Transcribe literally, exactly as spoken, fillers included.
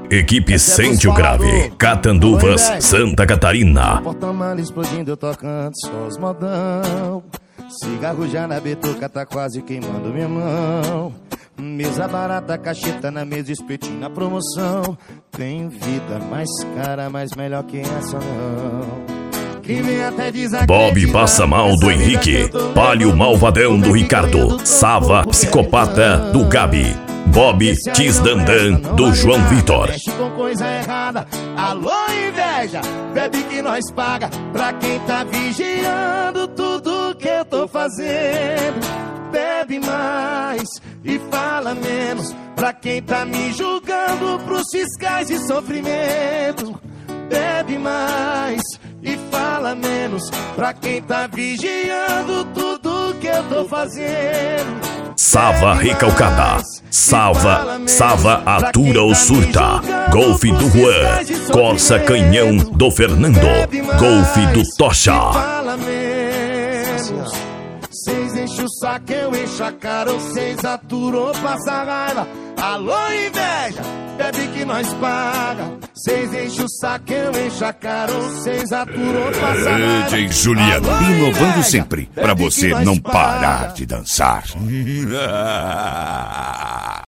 Equipe Sente o Grave, Catanduvas, Santa Catarina. Porta-mala explodindo, eu tocando só os modão. Cigarro já na betuca, tá quase queimando minha mão. Mesa barata, cacheta na mesa, espetinho na promoção. Tem vida mais cara, mas melhor que essa não. Bob Passa Mal do Henrique, Palio Malvadão do Ricardo, Sava Psicopata do Gabi, Bob Tisdandan do João Vitor. Mexe com coisa errada, alô inveja, bebe que nós paga pra quem tá vigiando tudo que eu tô fazendo. Bebe mais e fala menos pra quem tá me julgando pros fiscais de sofrimento. Bebe mais e fala menos pra quem tá vigiando tudo que eu tô fazendo. Sava Recalcada, Sava, Sava Atura ou Surta, Golfe do Juan, Corsa Canhão do Fernando, Golfe do Tocha. Seis enche o saco, eu encho a cara, ou seis aturou, passa raiva. Alô inveja, bebe que nós paga. Seis enche o saco, eu encho a cara, ou seis aturou, passa raiva. D J Juliano, inovando sempre, pra você não parar de dançar.